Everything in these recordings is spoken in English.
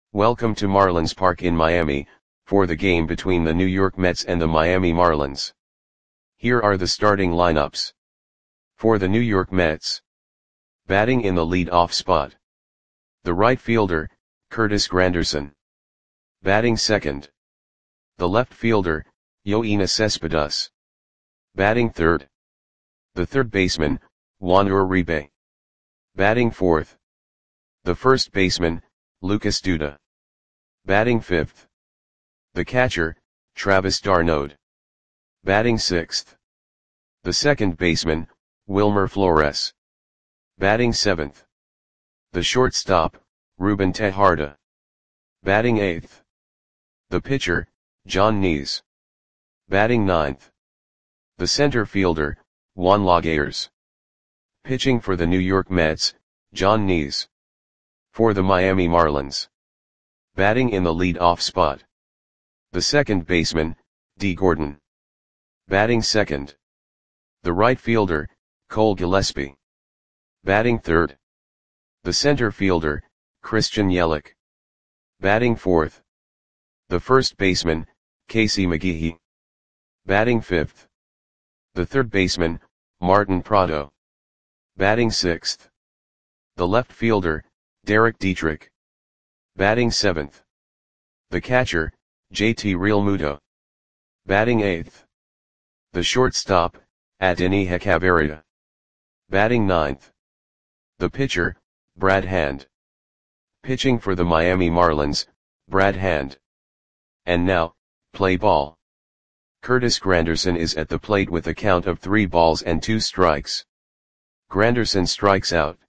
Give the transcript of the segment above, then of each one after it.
Welcome to Marlins Park in Miami, for the game between the New York Mets and the Miami Marlins. Here are the starting lineups. For the New York Mets. Batting in the lead-off spot. The right fielder, Curtis Granderson. Batting second. The left fielder, Yoenis Cespedes. Batting third. The third baseman, Juan Uribe. Batting fourth. The first baseman, Lucas Duda. Batting fifth. The catcher, Travis d'Arnaud. Batting sixth. The second baseman, Wilmer Flores. Batting seventh. The shortstop, Ruben Tejada. Batting eighth. The pitcher, Jon Niese. Batting ninth. The center fielder, Juan Lagares. Pitching for the New York Mets, Jon Niese. For the Miami Marlins. Batting in the lead-off spot. The second baseman, Dee Gordon. Batting second. The right fielder, Cole Gillespie. Batting third. The center fielder, Christian Yelich. Batting fourth. The first baseman, Casey McGehee. Batting fifth. The third baseman, Martin Prado. Batting sixth. The left fielder, Derek Dietrich. Batting seventh. The catcher, JT Realmuto. Batting eighth. The shortstop, Adeiny Hechavarria. Batting ninth. The pitcher, Brad Hand. Pitching for the Miami Marlins, Brad Hand. And now, play ball. Curtis Granderson is at the plate with a count of 3 balls and 2 strikes. Granderson strikes out.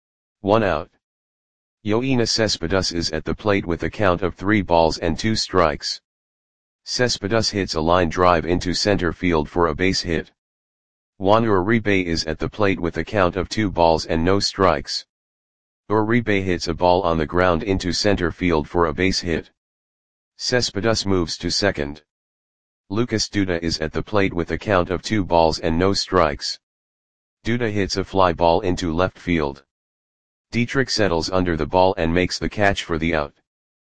1 out. Yoenis Cespedes is at the plate with a count of 3 balls and 2 strikes. Cespedes hits a line drive into center field for a base hit. Juan Uribe is at the plate with a count of 2 balls and no strikes. Uribe hits a ball on the ground into center field for a base hit. Cespedes moves to second. Lucas Duda is at the plate with a count of 2 balls and no strikes. Duda hits a fly ball into left field. Dietrich settles under the ball and makes the catch for the out.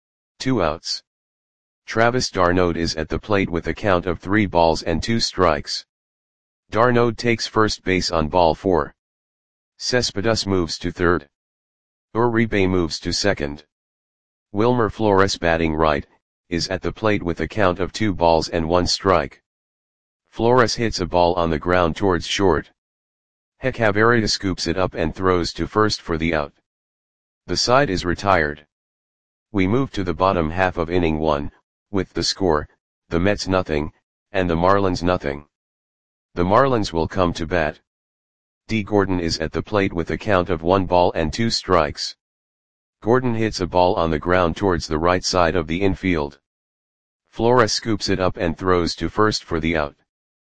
2 outs. Travis d'Arnaud is at the plate with a count of 3 balls and 2 strikes. d'Arnaud takes first base on ball 4. Cespedes moves to third. Uribe moves to second. Wilmer Flores, batting right, is at the plate with a count of 2 balls and 1 strike. Flores hits a ball on the ground towards short. Hechavarria scoops it up and throws to first for the out. The side is retired. We move to the bottom half of inning 1, with the score, the Mets nothing, and the Marlins nothing. The Marlins will come to bat. Dee Gordon is at the plate with a count of 1 ball and 2 strikes. Gordon hits a ball on the ground towards the right side of the infield. Flores scoops it up and throws to first for the out.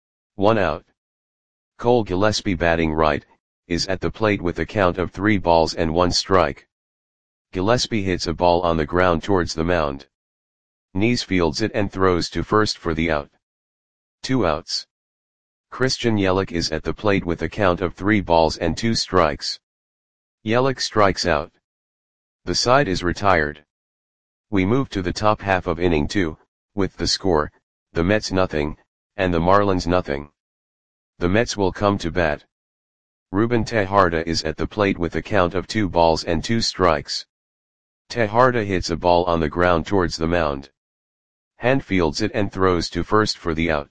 1 out. Cole Gillespie, batting right, is at the plate with a count of 3 balls and 1 strike. Gillespie hits a ball on the ground towards the mound. Niese fields it and throws to first for the out. 2 outs. Christian Yelich is at the plate with a count of 3 balls and 2 strikes. Yelich strikes out. The side is retired. We move to the top half of inning 2, with the score, the Mets nothing, and the Marlins nothing. The Mets will come to bat. Ruben Tejada is at the plate with a count of 2 balls and 2 strikes. Tejada hits a ball on the ground towards the mound. Hand fields it and throws to first for the out.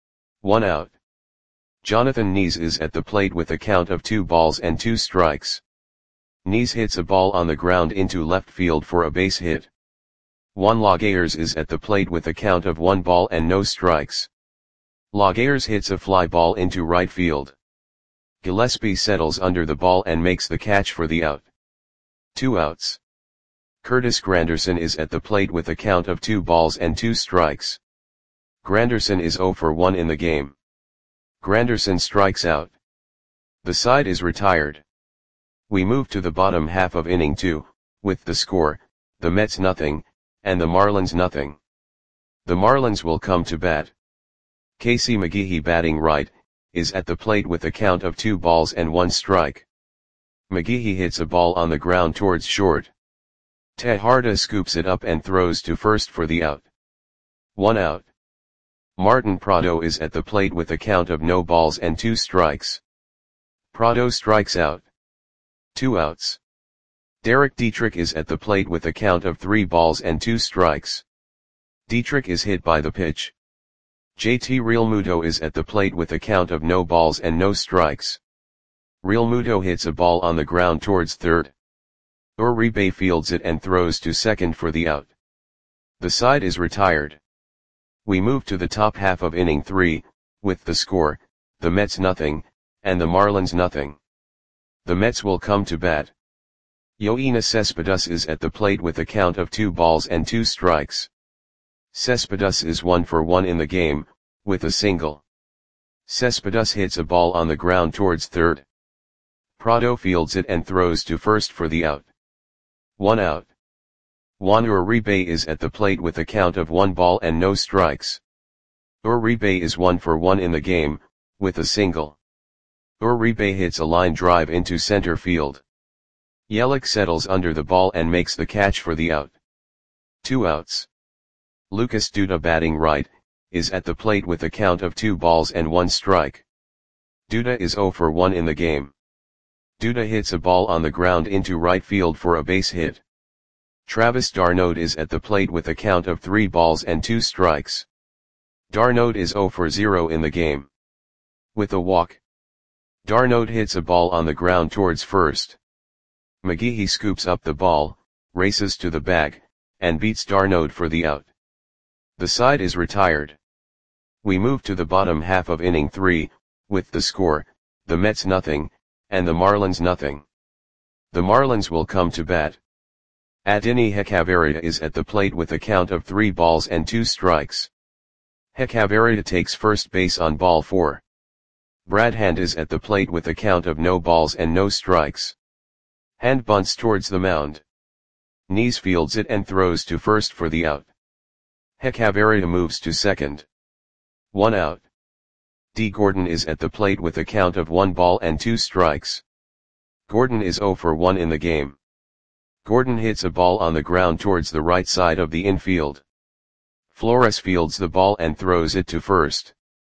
1 out. Jonathan Niese is at the plate with a count of 2 balls and 2 strikes. Niese hits a ball on the ground into left field for a base hit. Juan Lagares is at the plate with a count of 1 ball and no strikes. Lagares hits a fly ball into right field. Gillespie settles under the ball and makes the catch for the out. 2 outs. Curtis Granderson is at the plate with a count of 2 balls and 2 strikes. Granderson is 0 for 1 in the game. Granderson strikes out. The side is retired. We move to the bottom half of inning 2, with the score, the Mets nothing, and the Marlins nothing. The Marlins will come to bat. Casey McGehee, batting right, is at the plate with a count of 2 balls and 1 strike. McGehee hits a ball on the ground towards short. Tejada scoops it up and throws to first for the out. 1 out. Martin Prado is at the plate with a count of no balls and 2 strikes. Prado strikes out. 2 outs. Derek Dietrich is at the plate with a count of 3 balls and 2 strikes. Dietrich is hit by the pitch. JT Realmuto is at the plate with a count of no balls and no strikes. Realmuto hits a ball on the ground towards third. Uribe fields it and throws to second for the out. The side is retired. We move to the top half of inning 3, with the score, the Mets nothing, and the Marlins nothing. The Mets will come to bat. Yoenis Cespedes is at the plate with a count of 2 balls and 2 strikes. Cespedes is 1 for 1 in the game, with a single. Cespedes hits a ball on the ground towards third. Prado fields it and throws to first for the out. 1 out. Juan Uribe is at the plate with a count of 1 ball and no strikes. Uribe is 1 for 1 in the game, with a single. Uribe hits a line drive into center field. Yelich settles under the ball and makes the catch for the out. 2 outs. Lucas Duda, batting right, is at the plate with a count of 2 balls and 1 strike. Duda is 0 for 1 in the game. Duda hits a ball on the ground into right field for a base hit. Travis d'Arnaud is at the plate with a count of 3 balls and 2 strikes. d'Arnaud is 0 for 0 in the game. With a walk. d'Arnaud hits a ball on the ground towards first. McGehee scoops up the ball, races to the bag, and beats d'Arnaud for the out. The side is retired. We move to the bottom half of inning 3, with the score, the Mets nothing, and the Marlins nothing. The Marlins will come to bat. Adeiny Hechavarria is at the plate with a count of 3 balls and 2 strikes. Hechavarria takes first base on ball 4. Brad Hand is at the plate with a count of no balls and no strikes. Hand bunts towards the mound. Knees fields it and throws to first for the out. Hechavarria moves to second. 1 out. D. Gordon is at the plate with a count of 1 ball and 2 strikes. Gordon is 0 for 1 in the game. Gordon hits a ball on the ground towards the right side of the infield. Flores fields the ball and throws it to first.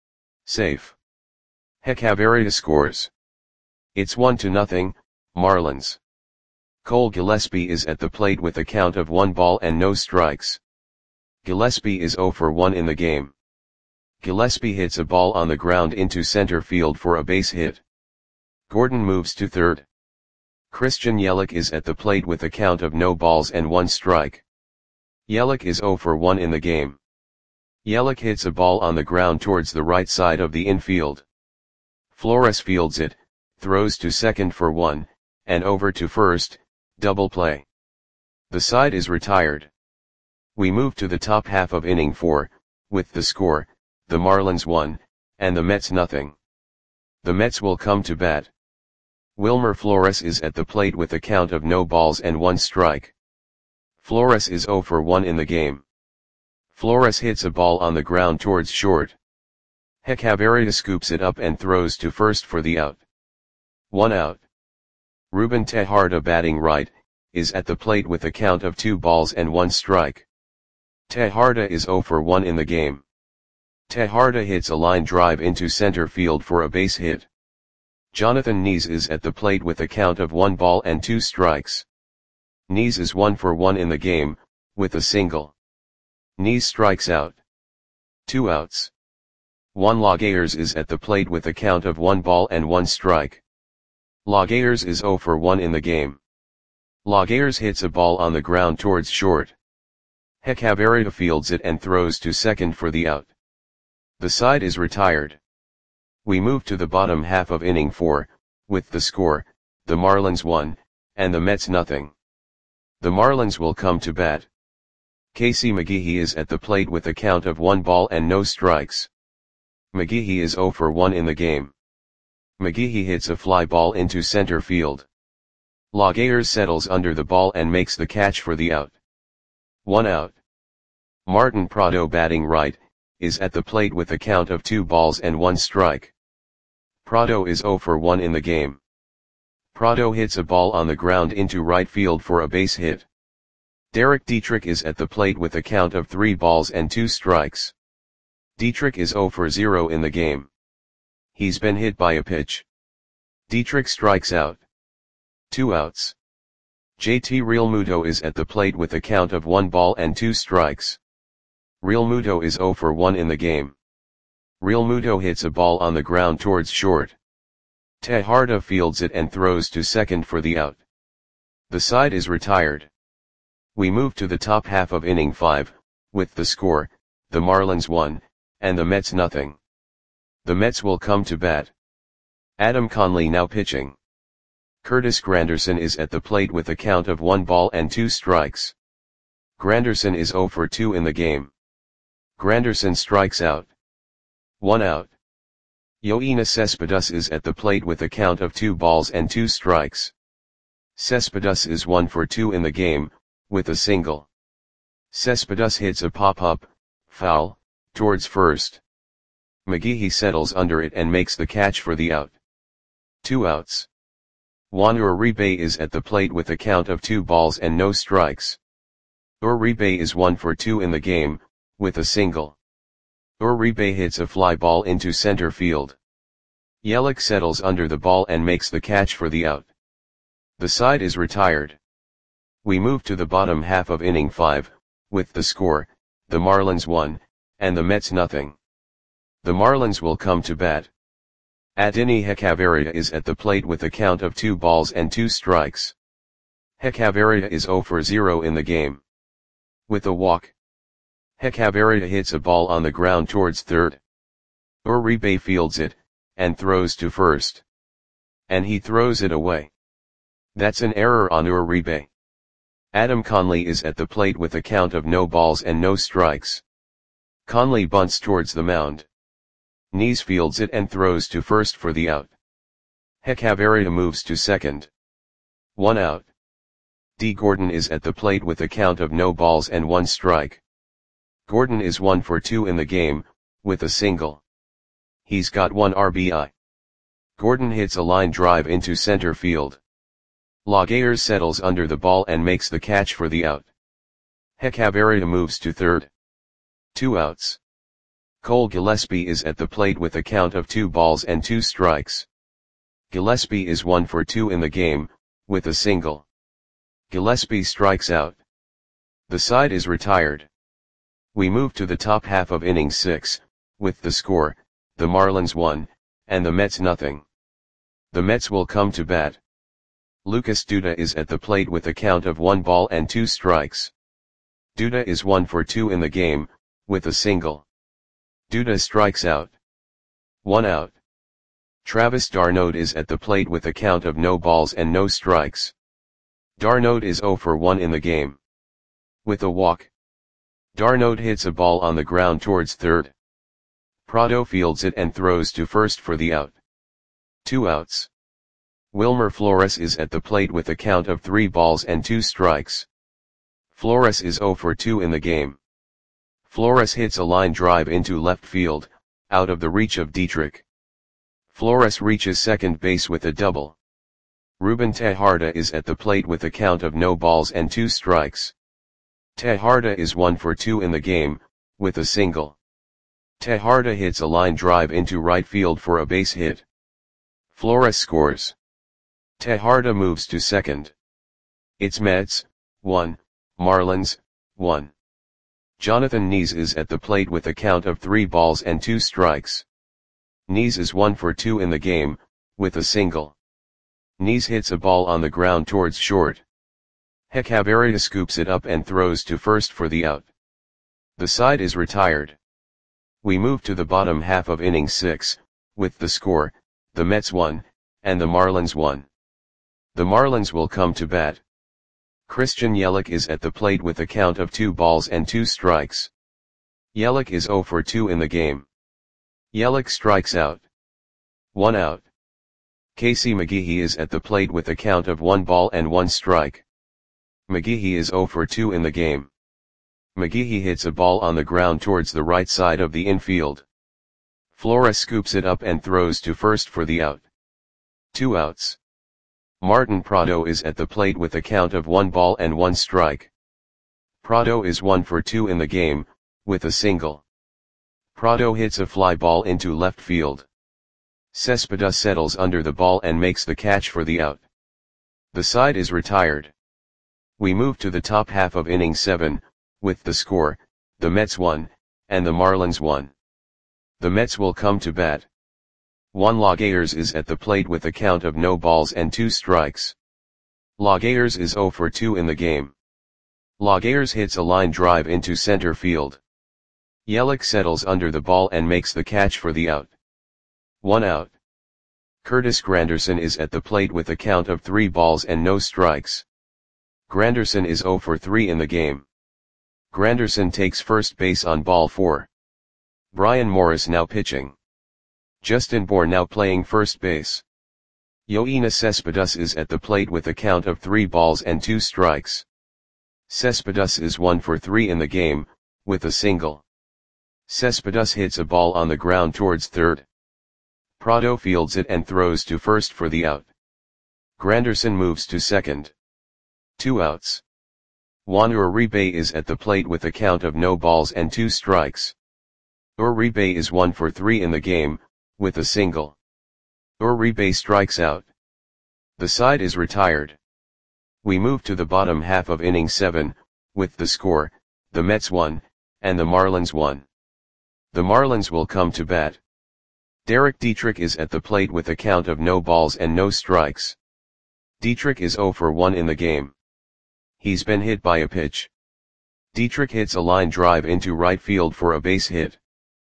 Safe. Hechavarria scores. It's 1-0, Marlins. Cole Gillespie is at the plate with a count of 1 ball and no strikes. Gillespie is 0 for 1 in the game. Gillespie hits a ball on the ground into center field for a base hit. Gordon moves to third. Christian Yelich is at the plate with a count of no balls and 1 strike. Yelich is 0 for 1 in the game. Yelich hits a ball on the ground towards the right side of the infield. Flores fields it, throws to second for 1, and over to first, double play. The side is retired. We move to the top half of inning 4, with the score, the Marlins 1, and the Mets nothing. The Mets will come to bat. Wilmer Flores is at the plate with a count of no balls and 1 strike. Flores is 0 for 1 in the game. Flores hits a ball on the ground towards short. Hechavarria scoops it up and throws to first for the out. 1 out. Ruben Tejada, batting right, is at the plate with a count of 2 balls and 1 strike. Tejada is 0 for 1 in the game. Tejada hits a line drive into center field for a base hit. Jonathan Knees is at the plate with a count of 1 ball and 2 strikes. Knees is 1 for 1 in the game, with a single. Knees strikes out. 2 outs. Juan Lagares is at the plate with a count of 1 ball and 1 strike. Lagares is 0 for 1 in the game. Lagares hits a ball on the ground towards short. Hechavarria fields it and throws to second for the out. The side is retired. We move to the bottom half of inning 4, with the score, the Marlins 1, and the Mets nothing. The Marlins will come to bat. Casey McGehee is at the plate with a count of 1 ball and no strikes. McGehee is 0 for 1 in the game. McGehee hits a fly ball into center field. Lagares settles under the ball and makes the catch for the out. 1 out. Martin Prado, batting right, is at the plate with a count of 2 balls and 1 strike. Prado is 0 for 1 in the game. Prado hits a ball on the ground into right field for a base hit. Derek Dietrich is at the plate with a count of 3 balls and 2 strikes. Dietrich is 0 for 0 in the game. He's been hit by a pitch. Dietrich strikes out. 2 outs. JT Realmuto is at the plate with a count of 1 ball and 2 strikes. Realmuto is 0 for 1 in the game. Realmuto hits a ball on the ground towards short. Tejada fields it and throws to second for the out. The side is retired. We move to the top half of inning 5, with the score, the Marlins 1, and the Mets nothing. The Mets will come to bat. Adam Conley now pitching. Curtis Granderson is at the plate with a count of 1 ball and 2 strikes. Granderson is 0 for 2 in the game. Granderson strikes out. 1 out. Yoenis Cespedes is at the plate with a count of 2 balls and 2 strikes. Cespedes is 1 for 2 in the game, with a single. Cespedes hits a pop-up, foul, towards first. McGehee settles under it and makes the catch for the out. 2 outs. Juan Uribe is at the plate with a count of 2 balls and no strikes. Uribe is 1 for 2 in the game, with a single. Uribe hits a fly ball into center field. Yelich settles under the ball and makes the catch for the out. The side is retired. We move to the bottom half of inning 5, with the score, the Marlins 1, and the Mets nothing. The Marlins will come to bat. Adeiny Hechavarria is at the plate with a count of 2 balls and 2 strikes. Hechavarria is 0 for 0 in the game. With a walk. Hechavarria hits a ball on the ground towards third. Uribe fields it, and throws to first. And he throws it away. That's an error on Uribe. Adam Conley is at the plate with a count of no balls and no strikes. Conley bunts towards the mound. Knees fields it and throws to first for the out. Hechavarria moves to second. 1 out. D. Gordon is at the plate with a count of no balls and 1 strike. Gordon is 1 for 2 in the game, with a single. He's got 1 RBI. Gordon hits a line drive into center field. Laguerre settles under the ball and makes the catch for the out. Hechavarria moves to third. 2 outs. Cole Gillespie is at the plate with a count of 2 balls and 2 strikes. Gillespie is 1 for 2 in the game, with a single. Gillespie strikes out. The side is retired. We move to the top half of inning 6, with the score, the Marlins 1, and the Mets nothing. The Mets will come to bat. Lucas Duda is at the plate with a count of 1 ball and 2 strikes. Duda is 1 for 2 in the game, with a single. Duda strikes out. 1 out. Travis d'Arnaud is at the plate with a count of no balls and no strikes. d'Arnaud is 0 for 1 in the game. With a walk. d'Arnaud hits a ball on the ground towards third. Prado fields it and throws to first for the out. 2 outs. Wilmer Flores is at the plate with a count of 3 balls and 2 strikes. Flores is 0 for 2 in the game. Flores hits a line drive into left field, out of the reach of Dietrich. Flores reaches second base with a double. Ruben Tejada is at the plate with a count of no balls and 2 strikes. Tejada is 1 for 2 in the game, with a single. Tejada hits a line drive into right field for a base hit. Flores scores. Tejada moves to second. It's Mets, 1, Marlins, 1. Jonathan Nies is at the plate with a count of 3 balls and 2 strikes. Nies is 1 for 2 in the game, with a single. Nies hits a ball on the ground towards short. Hechavarria scoops it up and throws to first for the out. The side is retired. We move to the bottom half of inning 6, with the score, the Mets 1, and the Marlins 1. The Marlins will come to bat. Christian Yelich is at the plate with a count of 2 balls and 2 strikes. Yelich is 0 for 2 in the game. Yelich strikes out. 1 out. Casey McGehee is at the plate with a count of 1 ball and 1 strike. McGehee is 0 for 2 in the game. McGehee hits a ball on the ground towards the right side of the infield. Flores scoops it up and throws to first for the out. 2 outs. Martin Prado is at the plate with a count of 1 ball and 1 strike. Prado is 1 for 2 in the game, with a single. Prado hits a fly ball into left field. Cespedes settles under the ball and makes the catch for the out. The side is retired. We move to the top half of inning 7, with the score, the Mets 1, and the Marlins 1. The Mets will come to bat. Juan Laguerre is at the plate with a count of no balls and 2 strikes. Laguerre is 0 for 2 in the game. Laguerre hits a line drive into center field. Yelich settles under the ball and makes the catch for the out. 1 out. Curtis Granderson is at the plate with a count of 3 balls and no strikes. Granderson is 0 for 3 in the game. Granderson takes first base on ball 4. Brian Morris now pitching. Justin Bour now playing first base. Yoenis Cespedes is at the plate with a count of 3 balls and 2 strikes. Cespedes is 1 for 3 in the game, with a single. Cespedes hits a ball on the ground towards third. Prado fields it and throws to first for the out. Granderson moves to second. 2 outs. Juan Uribe is at the plate with a count of no balls and 2 strikes. Uribe is 1 for 3 in the game, with a single. Uribe strikes out. The side is retired. We move to the bottom half of inning 7, with the score, the Mets 1, and the Marlins 1. The Marlins will come to bat. Derek Dietrich is at the plate with a count of no balls and no strikes. Dietrich is 0 for 1 in the game. He's been hit by a pitch. Dietrich hits a line drive into right field for a base hit.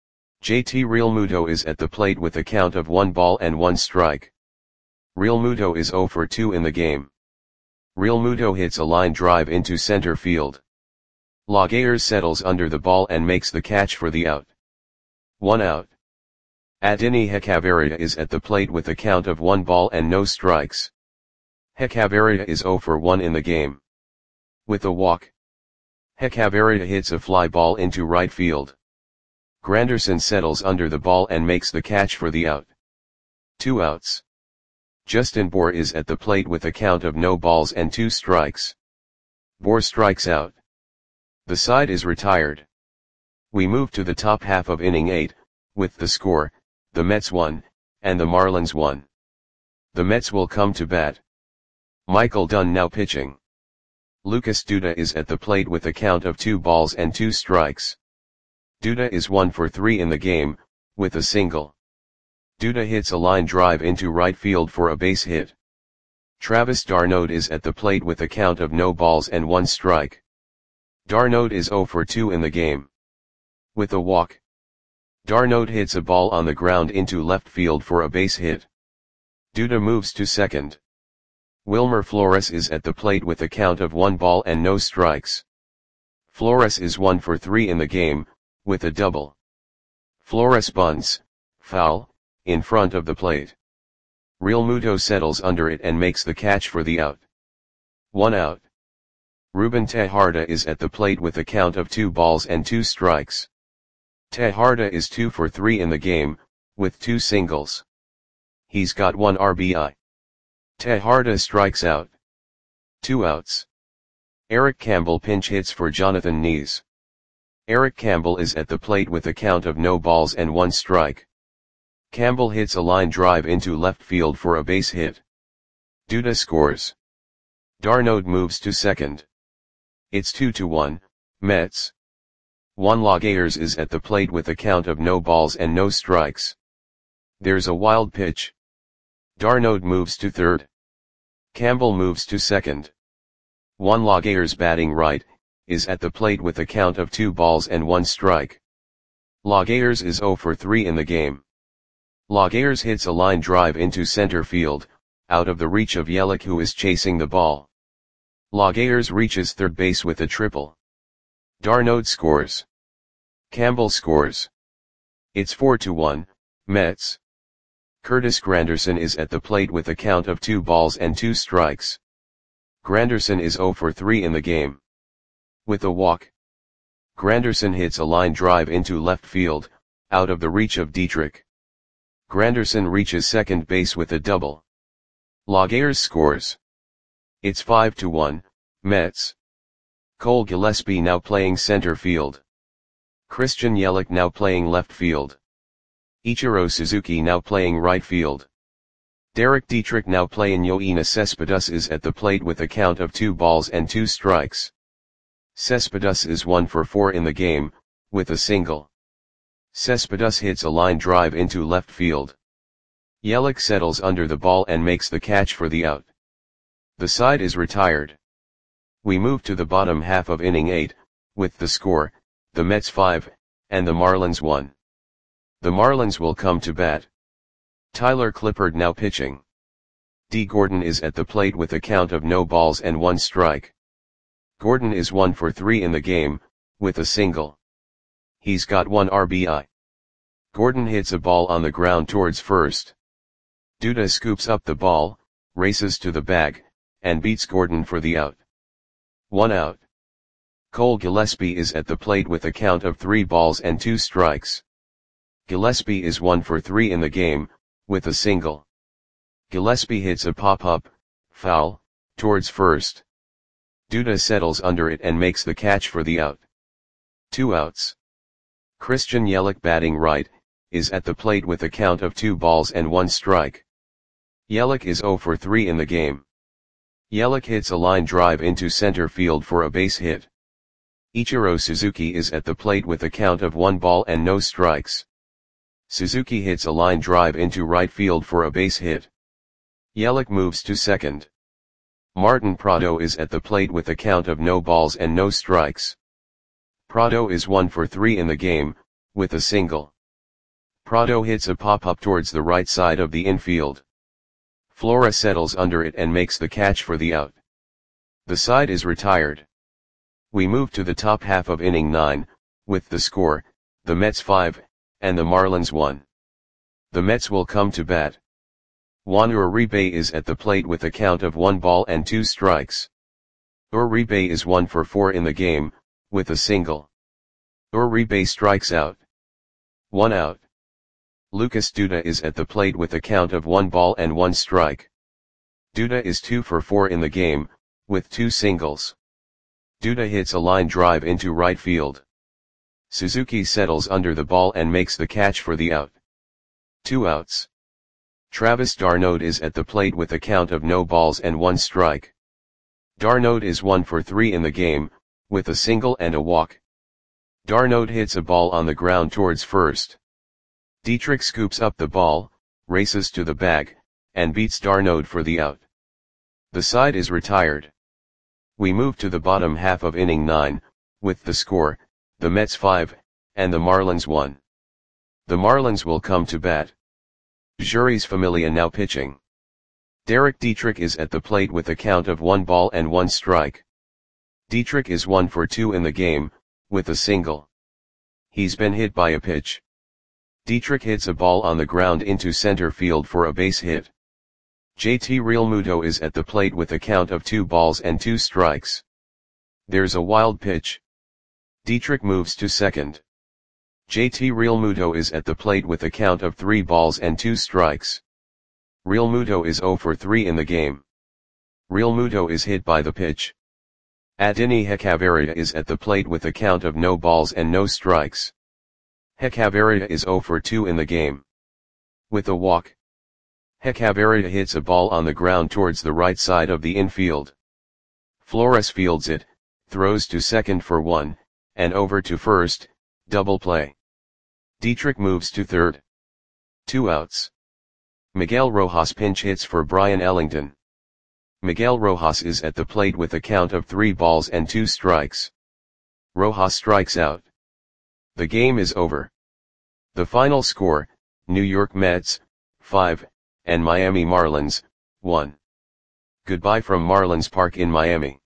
JT Realmuto is at the plate with a count of 1 ball and 1 strike. Realmuto is 0 for 2 in the game. Realmuto hits a line drive into center field. Laguerre settles under the ball and makes the catch for the out. 1 out. Adeiny Hechavarria is at the plate with a count of 1 ball and no strikes. Hechavarria is 0 for 1 in the game. With a walk. Hechavarria hits a fly ball into right field. Granderson settles under the ball and makes the catch for the out. 2 outs. Justin Bour is at the plate with a count of no balls and 2 strikes. Bour strikes out. The side is retired. We move to the top half of inning 8, with the score, the Mets 1, and the Marlins 1. The Mets will come to bat. Michael Dunn now pitching. Lucas Duda is at the plate with a count of 2 balls and 2 strikes. Duda is 1 for 3 in the game, with a single. Duda hits a line drive into right field for a base hit. Travis d'Arnaud is at the plate with a count of no balls and 1 strike. d'Arnaud is 0 for 2 in the game. With a walk. d'Arnaud hits a ball on the ground into left field for a base hit. Duda moves to second. Wilmer Flores is at the plate with a count of 1 ball and no strikes. Flores is 1 for 3 in the game, with a double. Flores bunts, foul, in front of the plate. Realmuto settles under it and makes the catch for the out. 1 out. Ruben Tejada is at the plate with a count of 2 balls and 2 strikes. Tejada is 2 for 3 in the game, with 2 singles. He's got 1 RBI. Tejada strikes out. 2 outs. Eric Campbell pinch hits for Jonathan Nees. Eric Campbell is at the plate with a count of no balls and 1 strike. Campbell hits a line drive into left field for a base hit. Duda scores. d'Arnaud moves to second. It's 2-1, Mets. Juan Laguerre is at the plate with a count of no balls and no strikes. There's a wild pitch. d'Arnaud moves to third. Campbell moves to second. Juan Laguerre's batting right, is at the plate with a count of 2 balls and 1 strike. Laguerre is 0 for 3 in the game. Laguerre hits a line drive into center field, out of the reach of Yelich who is chasing the ball. Laguerre reaches third base with a triple. d'Arnaud scores. Campbell scores. It's 4-1, Mets. Curtis Granderson is at the plate with a count of 2 balls and 2 strikes. Granderson is 0 for 3 in the game. With a walk. Granderson hits a line drive into left field, out of the reach of Dietrich. Granderson reaches second base with a double. Laguerre scores. It's 5-1, Mets. Cole Gillespie now playing center field. Christian Yelich now playing left field. Ichiro Suzuki now playing right field. Derek Dietrich now playing. Yoenis Cespedes is at the plate with a count of 2 balls and 2 strikes. Cespedes is 1 for 4 in the game, with a single. Cespedes hits a line drive into left field. Yelich settles under the ball and makes the catch for the out. The side is retired. We move to the bottom half of inning 8, with the score, the Mets 5, and the Marlins 1. The Marlins will come to bat. Tyler Clippard now pitching. D. Gordon is at the plate with a count of no balls and 1 strike. Gordon is 1 for 3 in the game, with a single. He's got 1 RBI. Gordon hits a ball on the ground towards first. Duda scoops up the ball, races to the bag, and beats Gordon for the out. 1 out. Cole Gillespie is at the plate with a count of 3 balls and 2 strikes. Gillespie is 1 for 3 in the game, with a single. Gillespie hits a pop-up, foul, towards first. Duda settles under it and makes the catch for the out. 2 outs. Christian Yelich batting right, is at the plate with a count of 2 balls and 1 strike. Yelich is 0 for 3 in the game. Yelich hits a line drive into center field for a base hit. Ichiro Suzuki is at the plate with a count of 1 ball and no strikes. Suzuki hits a line drive into right field for a base hit. Yelich moves to second. Martin Prado is at the plate with a count of no balls and no strikes. Prado is 1 for 3 in the game, with a single. Prado hits a pop-up towards the right side of the infield. Flora settles under it and makes the catch for the out. The side is retired. We move to the top half of inning 9, with the score, the Mets 5, and the Marlins 1. The Mets will come to bat. Juan Uribe is at the plate with a count of 1 ball and 2 strikes. Uribe is 1 for 4 in the game, with a single. Uribe strikes out. 1 out. Lucas Duda is at the plate with a count of 1 ball and 1 strike. Duda is 2 for 4 in the game, with 2 singles. Duda hits a line drive into right field. Suzuki settles under the ball and makes the catch for the out. 2 outs. Travis d'Arnaud is at the plate with a count of no balls and 1 strike. d'Arnaud is 1 for 3 in the game, with a single and a walk. d'Arnaud hits a ball on the ground towards first. Dietrich scoops up the ball, races to the bag, and beats d'Arnaud for the out. The side is retired. We move to the bottom half of inning 9, with the score, the Mets 5, and the Marlins 1. The Marlins will come to bat. Jeurys Familia now pitching. Derek Dietrich is at the plate with a count of 1 ball and 1 strike. Dietrich is 1 for 2 in the game, with a single. He's been hit by a pitch. Dietrich hits a ball on the ground into center field for a base hit. JT Realmuto is at the plate with a count of 2 balls and 2 strikes. There's a wild pitch. Dietrich moves to second. JT Realmuto is at the plate with a count of 3 balls and 2 strikes. Realmuto is 0 for 3 in the game. Realmuto is hit by the pitch. Adeiny Hechavarria is at the plate with a count of no balls and no strikes. Hechavarria is 0 for 2 in the game. With a walk. Hechavarria hits a ball on the ground towards the right side of the infield. Flores fields it, throws to second for 1, and over to first, double play. Dietrich moves to third. 2 outs. Miguel Rojas pinch hits for Brian Ellington. Miguel Rojas is at the plate with a count of 3 balls and 2 strikes. Rojas strikes out. The game is over. The final score, New York Mets, 5, and Miami Marlins, 1. Goodbye from Marlins Park in Miami.